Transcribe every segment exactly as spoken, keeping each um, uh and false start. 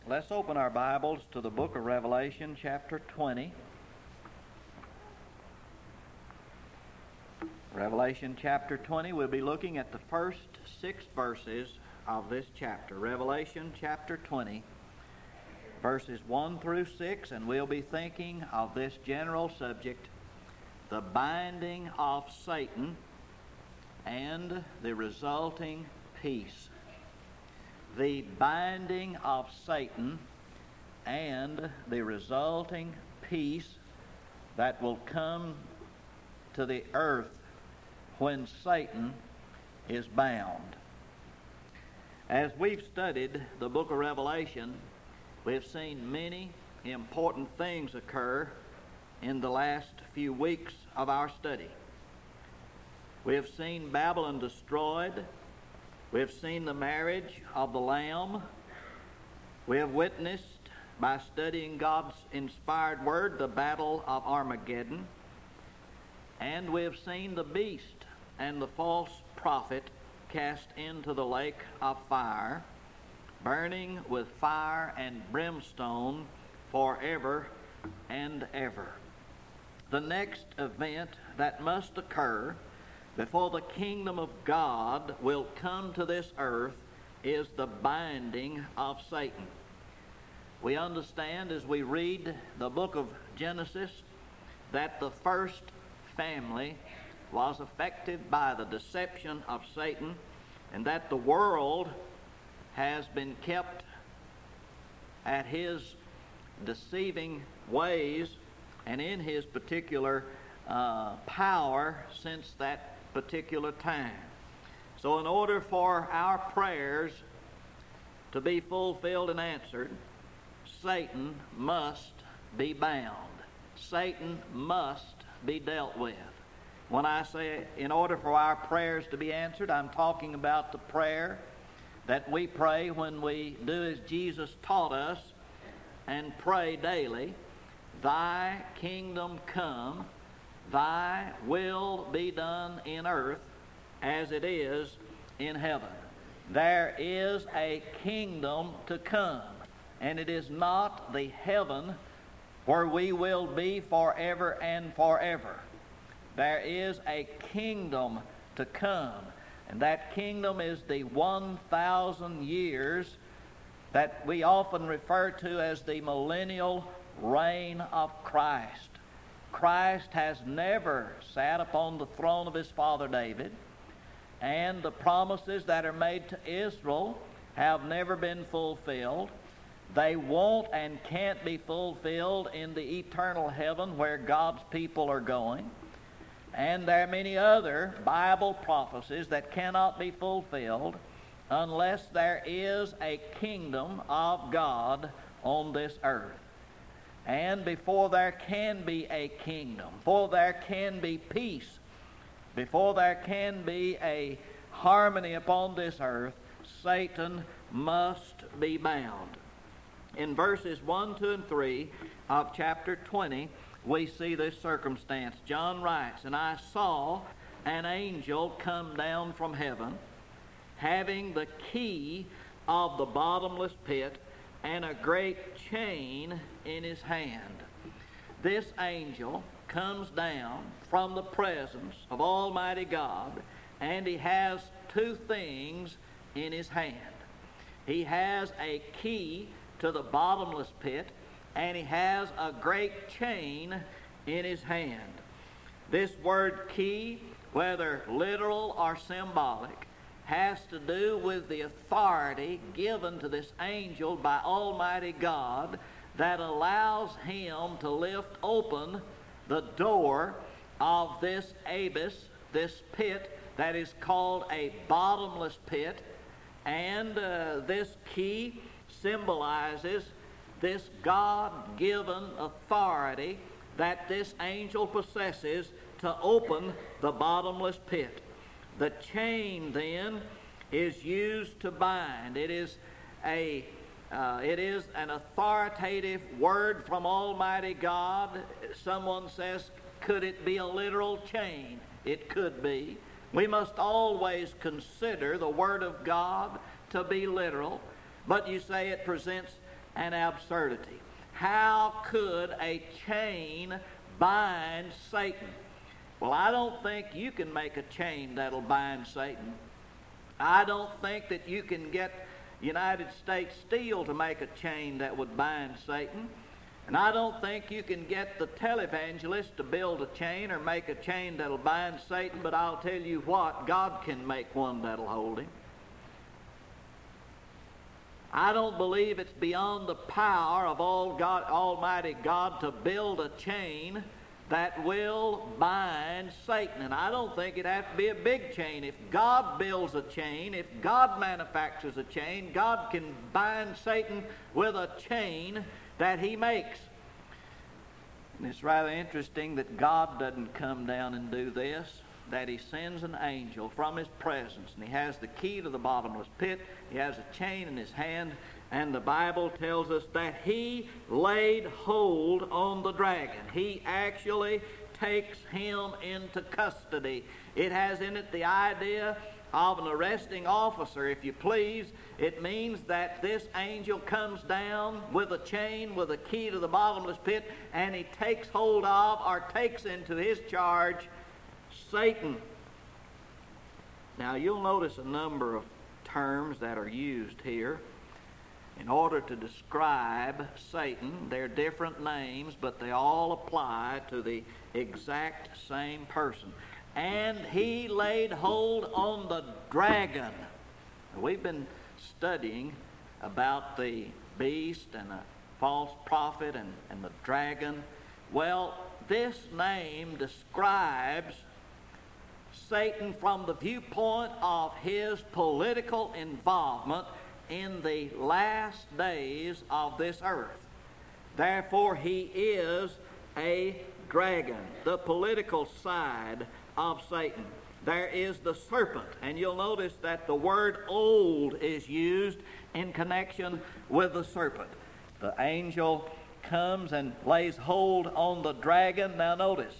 Let's open our Bibles to the book of Revelation, chapter twenty. Revelation chapter twenty, we'll be looking at the first six verses of this chapter. Revelation chapter twenty, verses one through six, and we'll be thinking of this general subject, the binding of Satan and the resulting peace. The binding of Satan and the resulting peace that will come to the earth when Satan is bound. As we've studied the book of Revelation, we've seen many important things occur in the last few weeks of our study. We have seen Babylon destroyed. We have seen the marriage of the Lamb. We have witnessed, by studying God's inspired word, the battle of Armageddon. And we have seen the beast and the false prophet cast into the lake of fire, burning with fire and brimstone forever and ever. The next event that must occur before the kingdom of God will come to this earth is the binding of Satan. We understand as we read the book of Genesis that the first family was affected by the deception of Satan, and that the world has been kept at his deceiving ways and in his particular uh, power since that particular time. So in order for our prayers to be fulfilled and answered, Satan must be bound. Satan must be dealt with. When I say in order for our prayers to be answered, I'm talking about the prayer that we pray when we do as Jesus taught us and pray daily, Thy kingdom come, Thy will be done in earth as it is in heaven. There is a kingdom to come, and it is not the heaven where we will be forever and forever. There is a kingdom to come, and that kingdom is the one thousand years that we often refer to as the millennial reign of Christ. Christ has never sat upon the throne of his father David, and the promises that are made to Israel have never been fulfilled. They won't and can't be fulfilled in the eternal heaven where God's people are going. And there are many other Bible prophecies that cannot be fulfilled unless there is a kingdom of God on this earth. And before there can be a kingdom, before there can be peace, before there can be a harmony upon this earth, Satan must be bound. In verses one, two, and three of chapter twenty, we see this circumstance. John writes, And I saw an angel come down from heaven, having the key of the bottomless pit and a great chain in his hand. This angel comes down from the presence of Almighty God, and he has two things in his hand. He has a key to the bottomless pit, and he has a great chain in his hand. This word key, whether literal or symbolic, has to do with the authority given to this angel by Almighty God that allows him to lift open the door of this abyss, this pit that is called a bottomless pit. And uh, this key symbolizes this God-given authority that this angel possesses to open the bottomless pit. The chain, then, is used to bind. It is a uh, it is an authoritative word from Almighty God. Someone says, could it be a literal chain? It could be. We must always consider the Word of God to be literal, but you say it presents an absurdity. How could a chain bind Satan? Well, I don't think you can make a chain that'll bind Satan. I don't think that you can get United States Steel to make a chain that would bind Satan. And I don't think you can get the televangelist to build a chain or make a chain that'll bind Satan, but I'll tell you what, God can make one that'll hold him. I don't believe it's beyond the power of all God, Almighty God to build a chain that will bind Satan. And I don't think it has to be a big chain. If God builds a chain, if God manufactures a chain, God can bind Satan with a chain that he makes. And it's rather interesting that God doesn't come down and do this, that he sends an angel from his presence, and he has the key to the bottomless pit, he has a chain in his hand, and the Bible tells us that he laid hold on the dragon. He actually takes him into custody. It has in it the idea of an arresting officer, if you please. It means that this angel comes down with a chain, with a key to the bottomless pit, and he takes hold of, or takes into his charge, Satan. Now, you'll notice a number of terms that are used here in order to describe Satan. They're different names, but they all apply to the exact same person. And he laid hold on the dragon. We've been studying about the beast and a false prophet and, and the dragon. Well, this name describes Satan from the viewpoint of his political involvement in the last days of this earth. Therefore, he is a dragon, the political side of Satan. There is the serpent, and you'll notice that the word old is used in connection with the serpent. The angel comes and lays hold on the dragon. Now notice,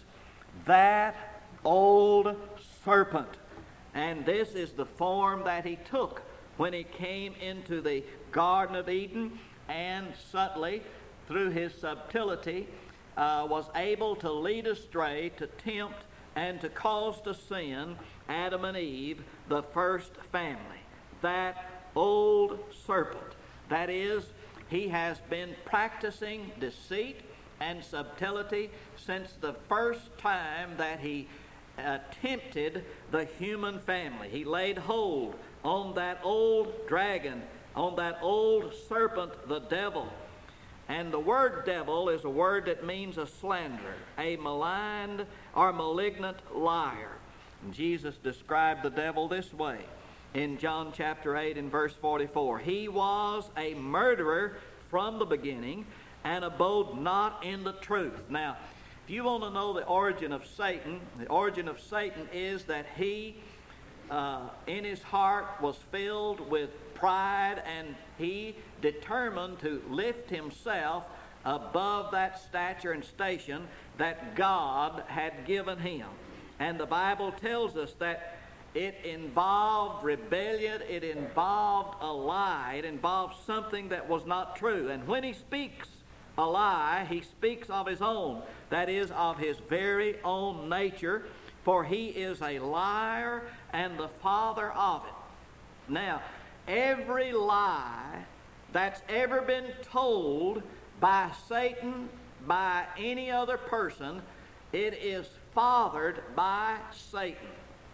that old serpent. And this is the form that he took when he came into the Garden of Eden, and subtly, through his subtlety, uh, was able to lead astray, to tempt, and to cause to sin Adam and Eve, the first family. That old serpent. That is, he has been practicing deceit and subtlety since the first time that he uh, tempted the human family. He laid hold on that old dragon, on that old serpent, the devil. And the word devil is a word that means a slanderer, a maligned or malignant liar. And Jesus described the devil this way in John chapter eight and verse forty-four. He was a murderer from the beginning and abode not in the truth. Now, if you want to know the origin of Satan, the origin of Satan is that he, uh, in his heart, was filled with pride, and he determined to lift himself above that stature and station that God had given him. And the Bible tells us that it involved rebellion, it involved a lie, it involved something that was not true. And when he speaks a lie, he speaks of his own, that is, of his very own nature, for he is a liar and the father of it. Now, every lie that's ever been told by Satan, by any other person, it is fathered by Satan.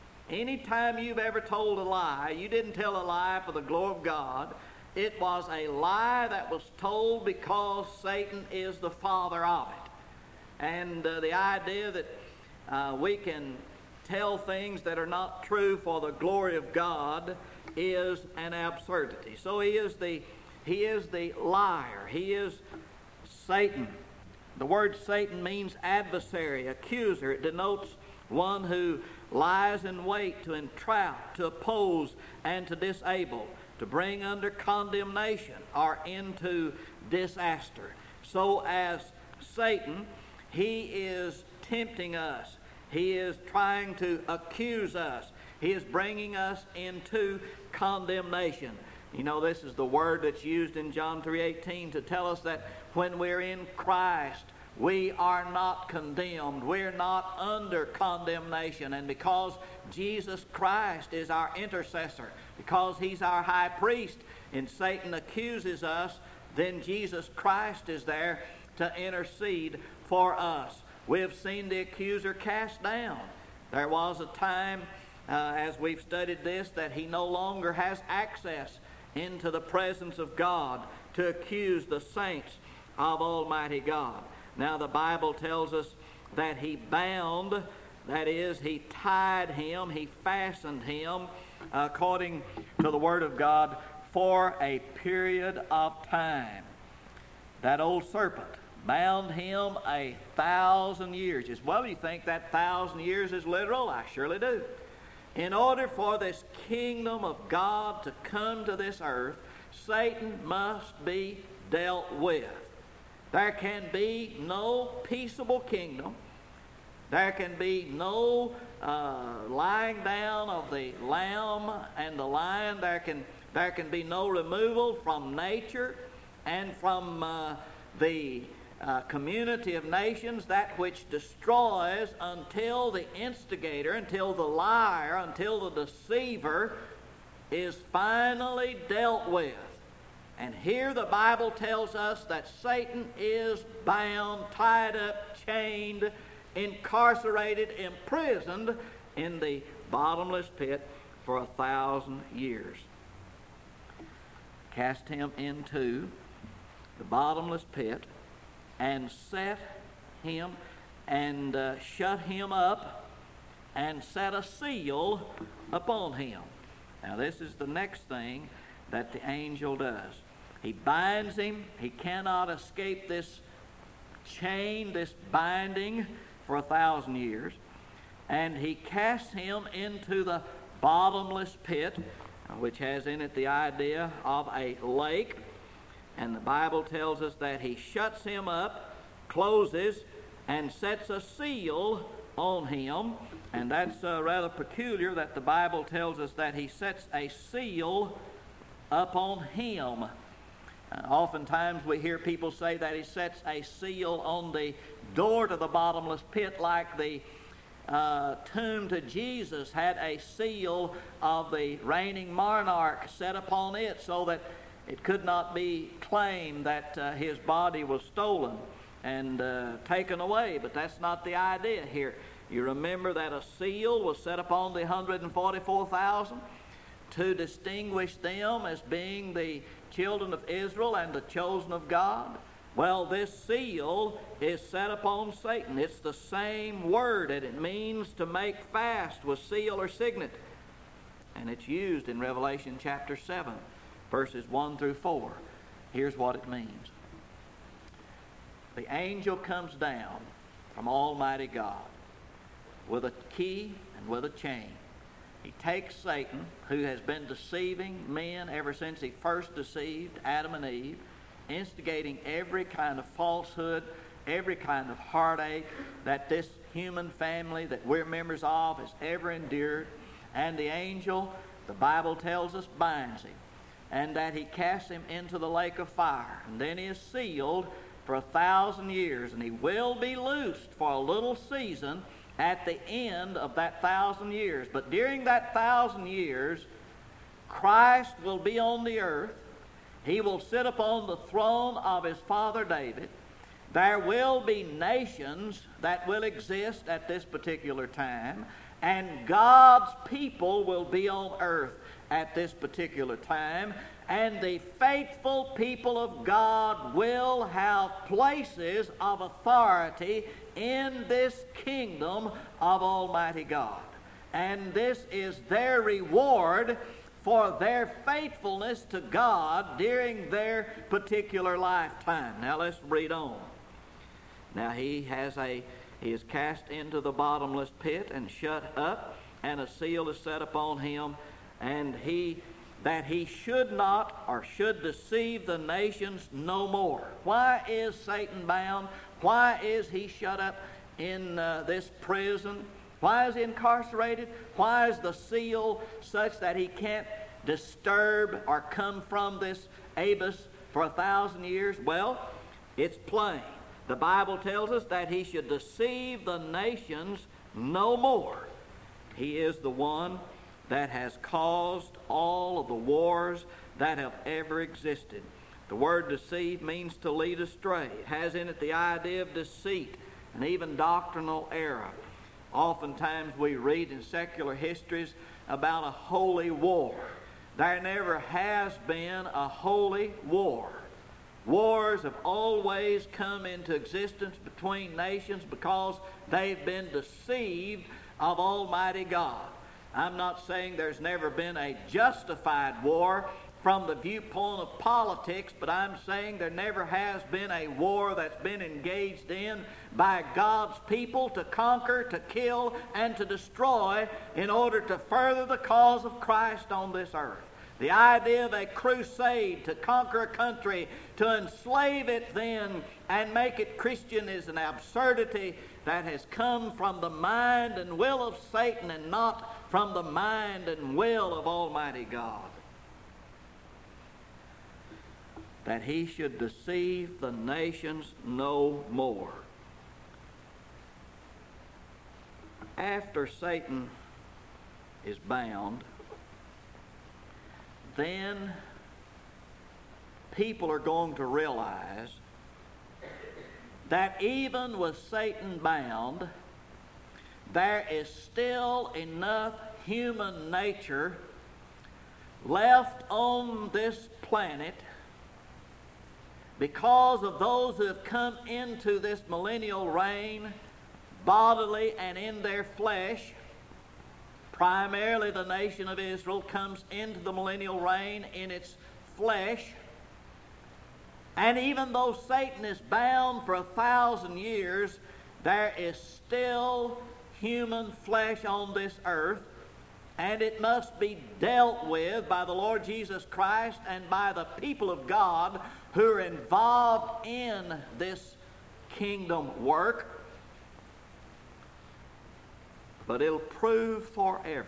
Anytime you've ever told a lie, you didn't tell a lie for the glory of God. It was a lie that was told because Satan is the father of it. And uh, the idea that uh, we can tell things that are not true for the glory of God is an absurdity. So he is the he is the liar. He is Satan. The word Satan means adversary, accuser. It denotes one who lies in wait to entrap, to oppose, and to disable, to bring under condemnation or into disaster. So as Satan, he is tempting us. He is trying to accuse us. He is bringing us into condemnation. You know, this is the word that's used in John three eighteen to tell us that when we're in Christ, we are not condemned. We're not under condemnation. And because Jesus Christ is our intercessor, because He's our high priest, and Satan accuses us, then Jesus Christ is there to intercede for us. We've seen the accuser cast down. There was a time, uh, as we've studied this, that he no longer has access into the presence of God to accuse the saints of Almighty God. Now the Bible tells us that he bound, that is, he tied him, he fastened him, according to the Word of God, for a period of time. That old serpent bound him a thousand years. Just, well, you think that thousand years is literal? I surely do. In order for this kingdom of God to come to this earth, Satan must be dealt with. There can be no peaceable kingdom. There can be no uh, lying down of the lamb and the lion. There can, there can be no removal from nature and from uh, the uh, community of nations, that which destroys, until the instigator, until the liar, until the deceiver is finally dealt with. And here the Bible tells us that Satan is bound, tied up, chained, incarcerated, imprisoned in the bottomless pit for a thousand years. Cast him into the bottomless pit and set him and uh, shut him up and set a seal upon him. Now this is the next thing that the angel does. He binds him. He cannot escape this chain, this binding, for a thousand years. And he casts him into the bottomless pit, which has in it the idea of a lake. And the Bible tells us that he shuts him up, closes, and sets a seal on him. And that's uh, rather peculiar that the Bible tells us that he sets a seal upon him. Uh, oftentimes we hear people say that he sets a seal on the door to the bottomless pit, like the uh, tomb to Jesus had a seal of the reigning monarch set upon it, so that it could not be claimed that uh, his body was stolen and uh, taken away. But that's not the idea here. You remember that a seal was set upon the one hundred forty-four thousand to distinguish them as being the children of Israel and the chosen of God. Well, this seal is set upon Satan. It's the same word, and it means to make fast with seal or signet. And it's used in Revelation chapter seven, verses one through four. Here's what it means. The angel comes down from Almighty God with a key and with a chain. He takes Satan, who has been deceiving men ever since he first deceived Adam and Eve, instigating every kind of falsehood, every kind of heartache that this human family that we're members of has ever endured. And the angel, the Bible tells us, binds him, and that he casts him into the lake of fire. And then he is sealed for a thousand years, and he will be loosed for a little season at the end of that thousand years. But during that thousand years, Christ will be on the earth. He will sit upon the throne of his father David. There will be nations that will exist at this particular time, and God's people will be on earth at this particular time, and the faithful people of God will have places of authority in this kingdom of Almighty God. And this is their reward for their faithfulness to God during their particular lifetime. Now let's read on. Now he has a he is cast into the bottomless pit and shut up, and a seal is set upon him, and he that he should not or should deceive the nations no more. Why is Satan bound? Why is he shut up in uh, this prison? Why is he incarcerated? Why is the seal such that he can't disturb or come from this abyss for a thousand years? Well, it's plain. The Bible tells us that he should deceive the nations no more. He is the one that has caused all of the wars that have ever existed. The word deceive means to lead astray. It has in it the idea of deceit and even doctrinal error. Oftentimes we read in secular histories about a holy war. There never has been a holy war. Wars have always come into existence between nations because they've been deceived of Almighty God. I'm not saying there's never been a justified war from the viewpoint of politics, but I'm saying there never has been a war that's been engaged in by God's people to conquer, to kill, and to destroy in order to further the cause of Christ on this earth. The idea of a crusade to conquer a country, to enslave it then and make it Christian is an absurdity that has come from the mind and will of Satan and not from the mind and will of Almighty God. That he should deceive the nations no more. After Satan is bound, then people are going to realize that even with Satan bound, there is still enough human nature left on this planet because of those who have come into this millennial reign bodily and in their flesh. Primarily the nation of Israel comes into the millennial reign in its flesh. And even though Satan is bound for a thousand years, there is still human flesh on this earth, and it must be dealt with by the Lord Jesus Christ and by the people of God who are involved in this kingdom work. But it'll prove forever.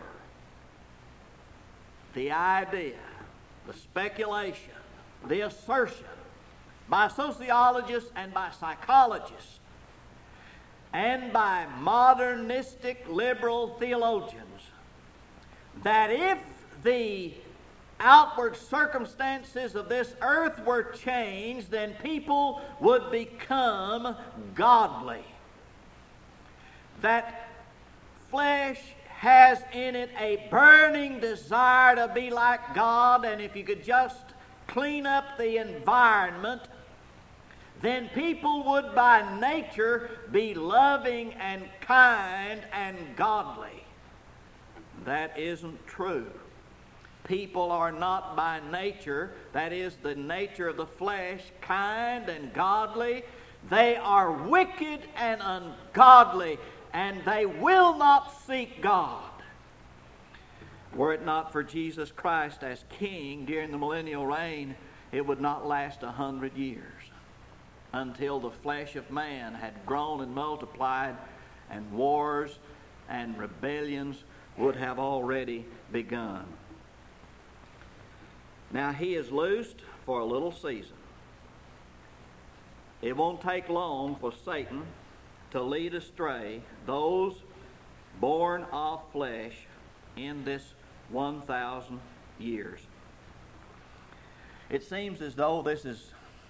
The idea, the speculation, the assertion by sociologists and by psychologists and by modernistic liberal theologians that if the outward circumstances of this earth were changed, then people would become godly. That flesh has in it a burning desire to be like God, and if you could just clean up the environment, then people would by nature be loving and kind and godly. That isn't true. People are not by nature, that is the nature of the flesh, kind and godly. They are wicked and ungodly, and they will not seek God. Were it not for Jesus Christ as King during the millennial reign, it would not last a hundred years until the flesh of man had grown and multiplied, and wars and rebellions would have already begun. Now he is loosed for a little season. It won't take long for Satan to lead astray those born of flesh in this one thousand years. It seems as though this is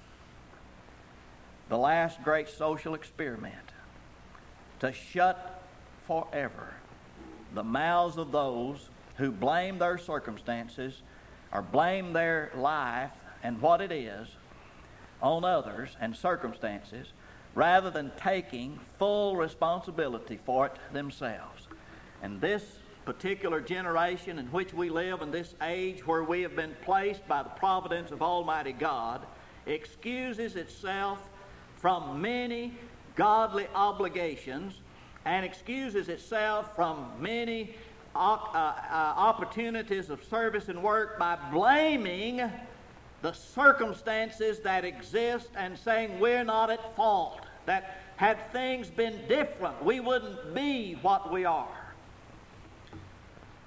the last great social experiment to shut forever the mouths of those who blame their circumstances or blame their life and what it is on others and circumstances, rather than taking full responsibility for it themselves. And this particular generation in which we live, in this age where we have been placed by the providence of Almighty God, excuses itself from many godly obligations and excuses itself from many uh, uh, opportunities of service and work by blaming the circumstances that exist and saying we're not at fault, that had things been different, we wouldn't be what we are. The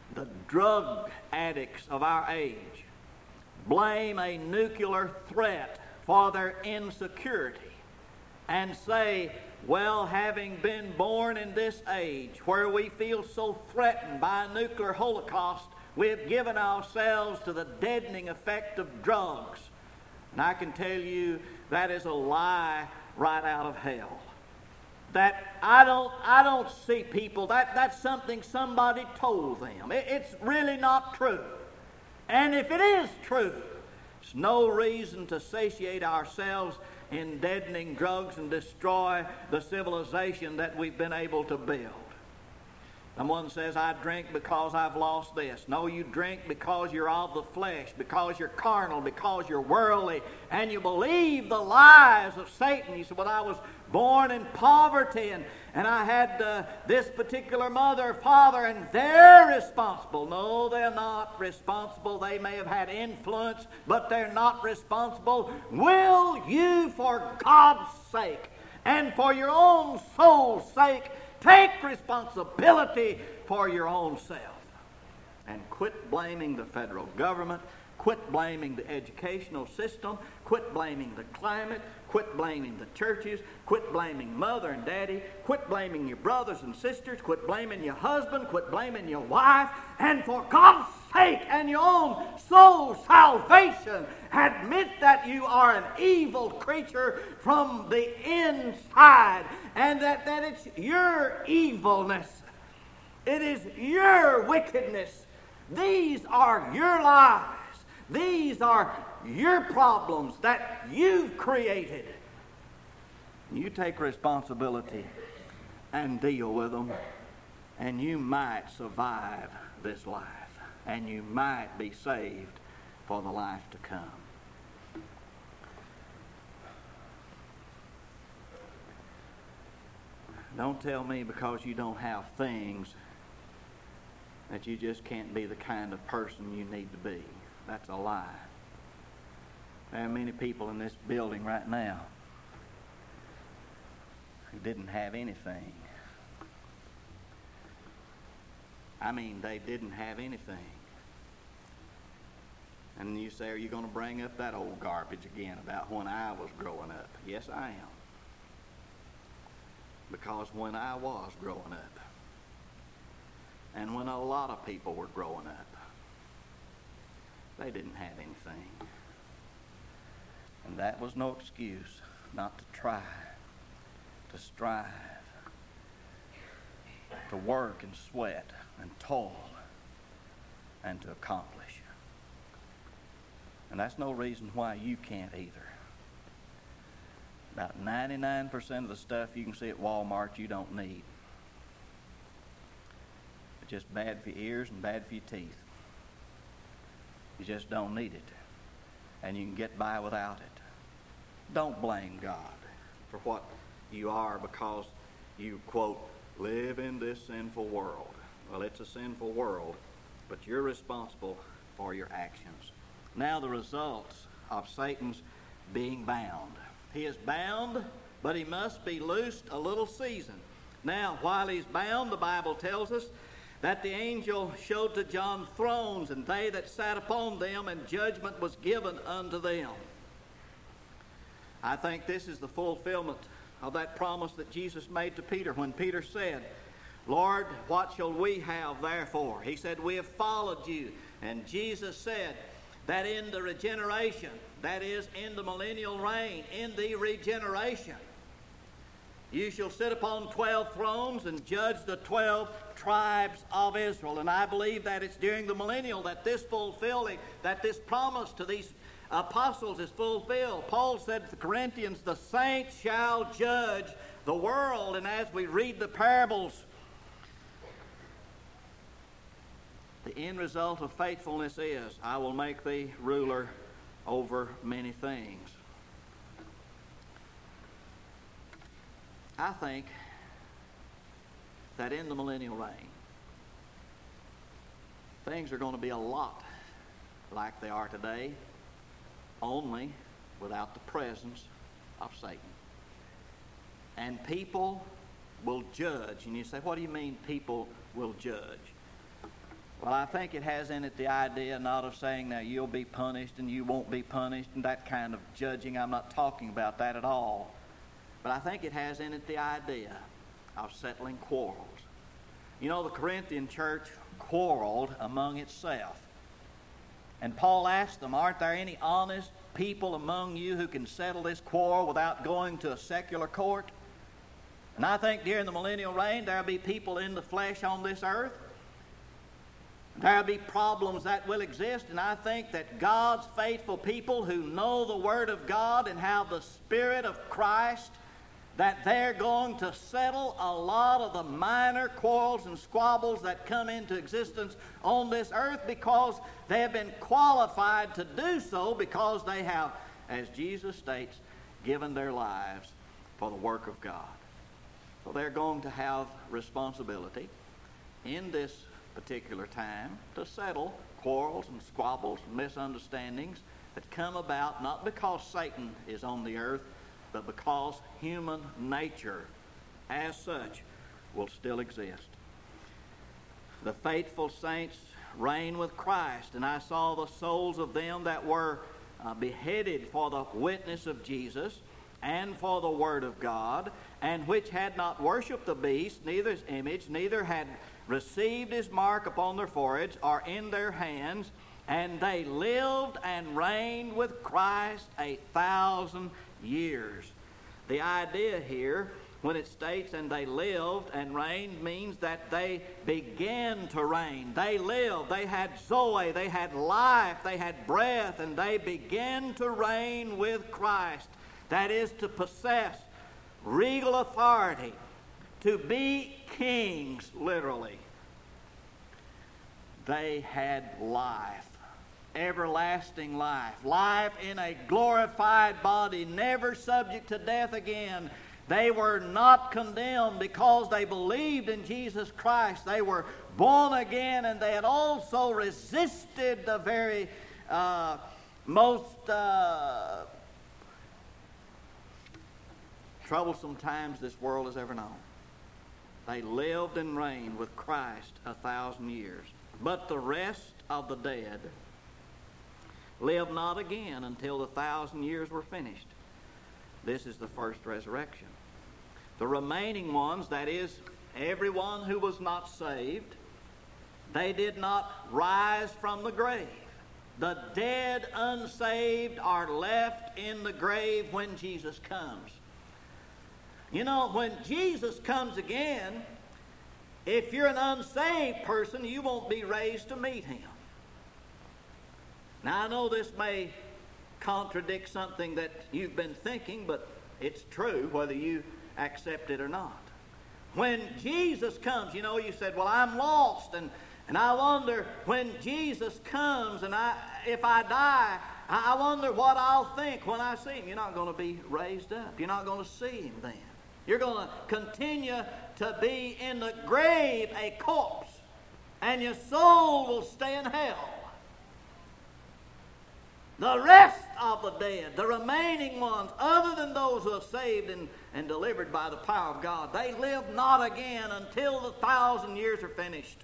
drug addicts of our age blame a nuclear threat for their insecurity and say, well, having been born in this age where we feel so threatened by a nuclear holocaust, we have given ourselves to the deadening effect of drugs. And I can tell you that is a lie right out of hell. That I don't, I don't see people, that, that's something somebody told them. It, it's really not true. And if it is true, it's no reason to satiate ourselves in deadening drugs and destroy the civilization that we've been able to build. Someone says, I drink because I've lost this. No, you drink because you're of the flesh, because you're carnal, because you're worldly, and you believe the lies of Satan. You say, well, I was born in poverty, and, and I had uh, this particular mother or father, and they're responsible. No, they're not responsible. They may have had influence, but they're not responsible. Will you, for God's sake, and for your own soul's sake, take responsibility for your own self and quit blaming the federal government, quit blaming the educational system, quit blaming the climate, quit blaming the churches, quit blaming mother and daddy, quit blaming your brothers and sisters, quit blaming your husband, quit blaming your wife, and for God's sake and your own soul's salvation, admit that you are an evil creature from the inside, and that, that it's your evilness. It is your wickedness. These are your lies. These are your problems that you've created. You take responsibility and deal with them, and you might survive this life, and you might be saved for the life to come. Don't tell me because you don't have things that you just can't be the kind of person you need to be. That's a lie. There are many people in this building right now who didn't have anything. I mean, they didn't have anything. And you say, are you going to bring up that old garbage again about when I was growing up? Yes, I am. Because when I was growing up, and when a lot of people were growing up, they didn't have anything. And that was no excuse not to try, to strive, to work and sweat and toil and to accomplish. And that's no reason why you can't either. About ninety-nine percent of the stuff you can see at Walmart you don't need. It's just bad for your ears and bad for your teeth. You just don't need it. And you can get by without it. Don't blame God for what you are because you, quote, live in this sinful world. Well, it's a sinful world, but you're responsible for your actions. Now the results of Satan's being bound. He is bound, but he must be loosed a little season. Now, while he's bound, the Bible tells us that the angel showed to John thrones, and they that sat upon them, and judgment was given unto them. I think this is the fulfillment of that promise that Jesus made to Peter when Peter said, Lord, what shall we have therefore? He said, we have followed you. And Jesus said that in the regeneration, that is, in the millennial reign, in the regeneration, you shall sit upon twelve thrones and judge the twelve tribes of Israel. And I believe that it's during the millennial that this fulfilling, that this promise to these apostles is fulfilled. Paul said to the Corinthians, the saints shall judge the world. And as we read the parables, the end result of faithfulness is, I will make thee ruler over many things. I think that in the millennial reign, things are going to be a lot like they are today, only without the presence of Satan. And people will judge. And you say, what do you mean people will judge? Well, I think it has in it the idea not of saying now you'll be punished and you won't be punished and that kind of judging. I'm not talking about that at all. But I think it has in it the idea of settling quarrels. You know, the Corinthian church quarreled among itself. And Paul asked them, aren't there any honest people among you who can settle this quarrel without going to a secular court? And I think during the millennial reign there'll be people in the flesh on this earth. There'll be problems that will exist, and I think that God's faithful people who know the Word of God and have the Spirit of Christ, that they're going to settle a lot of the minor quarrels and squabbles that come into existence on this earth because they have been qualified to do so because they have, as Jesus states, given their lives for the work of God. So they're going to have responsibility in this particular time to settle quarrels and squabbles and misunderstandings that come about not because Satan is on the earth, but because human nature as such will still exist. The faithful saints reign with Christ, and I saw the souls of them that were uh, beheaded for the witness of Jesus and for the Word of God, and which had not worshipped the beast, neither his image, neither had received his mark upon their foreheads or in their hands, and they lived and reigned with Christ a thousand years. The idea here, when it states, and they lived and reigned, means that they began to reign. They lived, they had Zoe, they had life, they had breath, and they began to reign with Christ. That is, to possess regal authority, to be kings, literally. They had life, everlasting life, life in a glorified body, never subject to death again. They were not condemned because they believed in Jesus Christ. They were born again, and they had also resisted the very uh, most uh, troublesome times this world has ever known. They lived and reigned with Christ a thousand years. But the rest of the dead lived not again until the thousand years were finished. This is the first resurrection. The remaining ones, that is, everyone who was not saved, they did not rise from the grave. The dead unsaved are left in the grave when Jesus comes. You know, when Jesus comes again, if you're an unsaved person, you won't be raised to meet him. Now, I know this may contradict something that you've been thinking, but it's true whether you accept it or not. When Jesus comes, you know, you said, well, I'm lost, and, and I wonder when Jesus comes, and I, if I die, I wonder what I'll think when I see him. You're not going to be raised up. You're not going to see him then. You're going to continue to be in the grave a corpse, and your soul will stay in hell. The rest of the dead, the remaining ones, other than those who are saved and, and delivered by the power of God, they live not again until the thousand years are finished.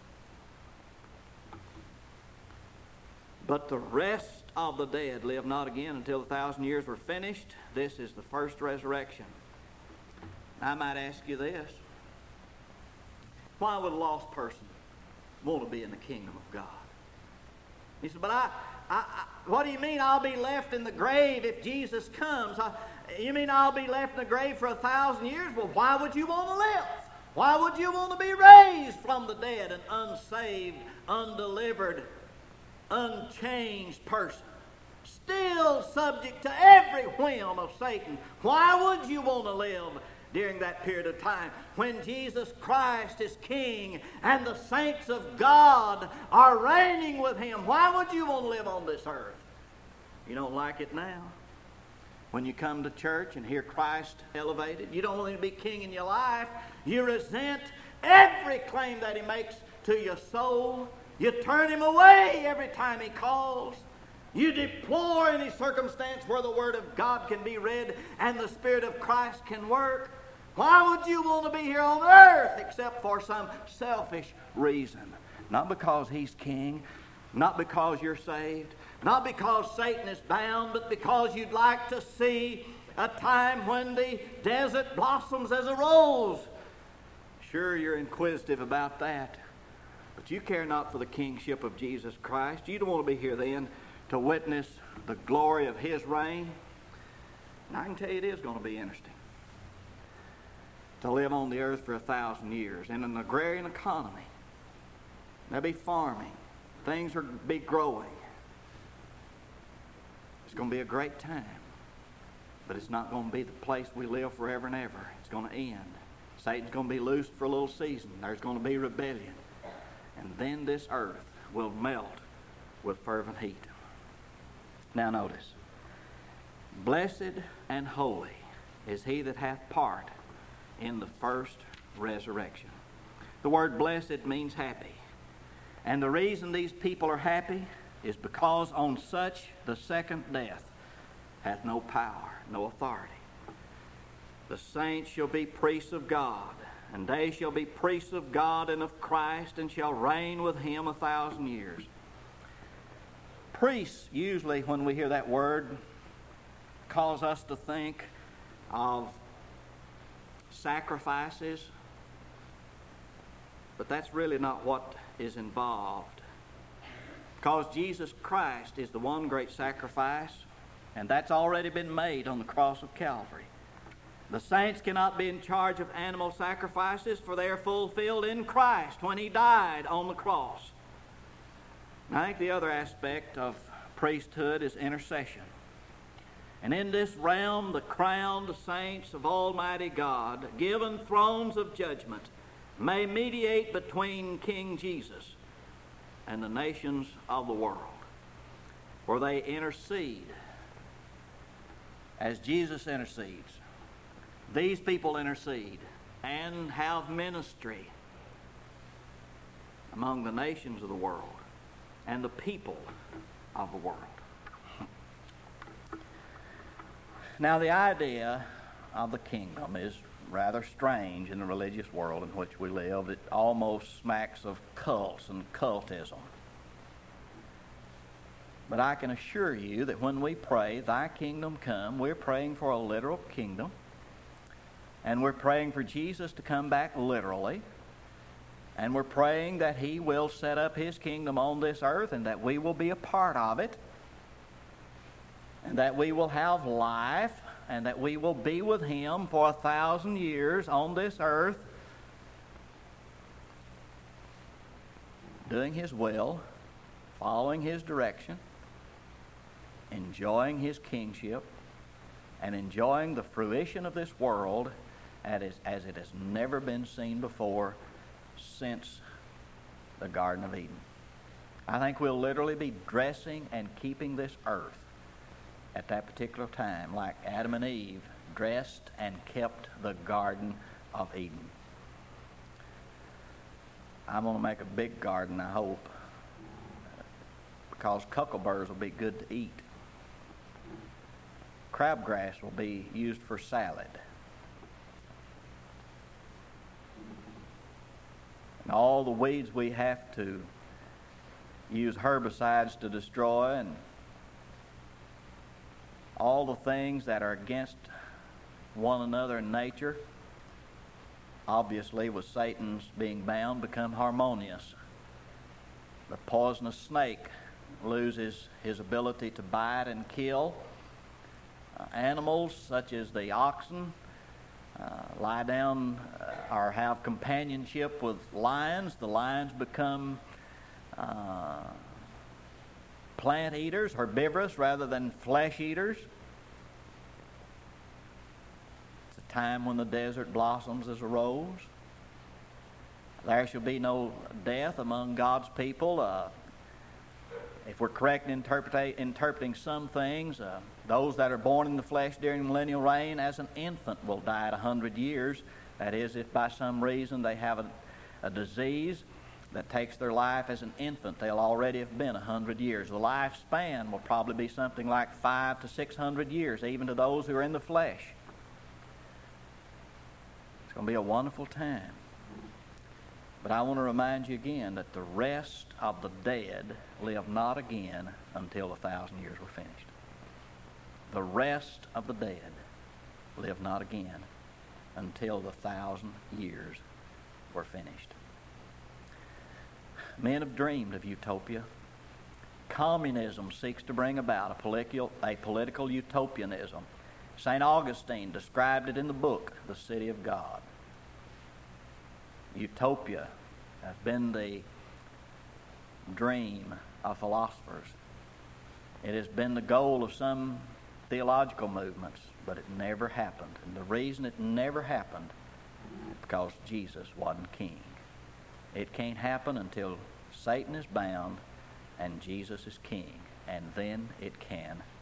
But the rest of the dead live not again until the thousand years were finished. This is the first resurrection. I might ask you this. Why would a lost person want to be in the kingdom of God? He said, but I, I, I what do you mean I'll be left in the grave if Jesus comes? I, you mean I'll be left in the grave for a thousand years? Well, why would you want to live? Why would you want to be raised from the dead, an unsaved, undelivered, unchanged person? Still subject to every whim of Satan. Why would you want to live during that period of time when Jesus Christ is King and the saints of God are reigning with him? Why would you want to live on this earth? You don't like it now. When you come to church and hear Christ elevated, you don't want him to be king in your life. You resent every claim that he makes to your soul. You turn him away every time he calls. You deplore any circumstance where the Word of God can be read and the Spirit of Christ can work. Why would you want to be here on earth except for some selfish reason? Not because He's king, not because you're saved, not because Satan is bound, but because you'd like to see a time when the desert blossoms as a rose. Sure, you're inquisitive about that, but you care not for the kingship of Jesus Christ. You don't want to be here then to witness the glory of His reign. And I can tell you it is going to be interesting to live on the earth for a thousand years in an agrarian economy. There'll be farming. Things will be growing. It's going to be a great time. But it's not going to be the place we live forever and ever. It's going to end. Satan's going to be loosed for a little season. There's going to be rebellion. And then this earth will melt with fervent heat. Now notice. Blessed and holy is he that hath part in the first resurrection. The word blessed means happy. And the reason these people are happy is because on such the second death hath no power, no authority. The saints shall be priests of God, and they shall be priests of God and of Christ, and shall reign with Him a thousand years. Priests, usually when we hear that word, cause us to think of sacrifices, but that's really not what is involved. Because Jesus Christ is the one great sacrifice, and that's already been made on the cross of Calvary. The saints cannot be in charge of animal sacrifices, for they are fulfilled in Christ when He died on the cross. And I think the other aspect of priesthood is intercession. And in this realm, the crowned saints of Almighty God, given thrones of judgment, may mediate between King Jesus and the nations of the world, where they intercede as Jesus intercedes. These people intercede and have ministry among the nations of the world and the people of the world. Now, the idea of the kingdom is rather strange in the religious world in which we live. It almost smacks of cults and cultism. But I can assure you that when we pray, Thy kingdom come, we're praying for a literal kingdom. And we're praying for Jesus to come back literally. And we're praying that He will set up His kingdom on this earth and that we will be a part of it. And that we will have life and that we will be with Him for a thousand years on this earth, doing His will, following His direction, enjoying His kingship, and enjoying the fruition of this world as it has never been seen before since the Garden of Eden. I think we'll literally be dressing and keeping this earth at that particular time, like Adam and Eve dressed and kept the Garden of Eden. I'm going to make a big garden, I hope, because cuckleburs will be good to eat. Crabgrass will be used for salad. And all the weeds we have to use herbicides to destroy, and all the things that are against one another in nature, obviously with Satan's being bound, become harmonious. The poisonous snake loses his ability to bite and kill. Uh, animals such as the oxen uh, lie down uh, or have companionship with lions. The lions become uh, plant eaters, herbivorous rather than flesh eaters. It's a time when the desert blossoms as a rose. There shall be no death among God's people. Uh, if we're correct in interpreta- interpreting some things, uh, those that are born in the flesh during the millennial reign as an infant will die at a hundred years. That is, if by some reason they have a, a disease that takes their life as an infant, they'll already have been a hundred years. The lifespan will probably be something like five to six hundred years, even to those who are in the flesh. It's going to be a wonderful time. But I want to remind you again that the rest of the dead live not again until the thousand years were finished. The rest of the dead live not again until the thousand years were finished. Men have dreamed of utopia. Communism seeks to bring about a political, a political utopianism. Saint Augustine described it in the book, The City of God. Utopia has been the dream of philosophers. It has been the goal of some theological movements, but it never happened. And the reason it never happened is because Jesus wasn't king. It can't happen until Satan is bound and Jesus is king, and then it can